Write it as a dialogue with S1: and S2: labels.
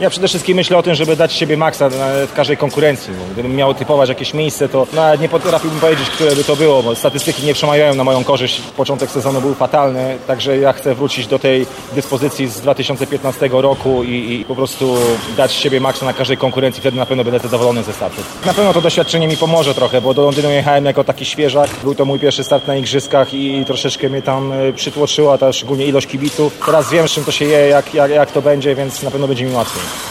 S1: Ja przede wszystkim myślę o tym, żeby dać siebie maksa w każdej konkurencji. Bo gdybym miał typować jakieś miejsce, to nawet nie potrafiłbym powiedzieć, które by to było, bo statystyki nie przemawiają na moją korzyść. Początek sezonu był fatalny, także ja chcę wrócić do tej dyspozycji z 2015 roku i po prostu dać siebie maksa na każdej konkurencji. Wtedy na pewno będę zadowolony ze startu. Na pewno to doświadczenie mi pomoże trochę, bo do Londynu jechałem jako taki świeżak. Był to mój pierwszy start na igrzyskach i troszeczkę mnie tam przytłoczyła ta szczególnie ilość kibiców. Teraz wiem, z czym to się je, jak to będzie, więc na pewno będzie mi łatwiej.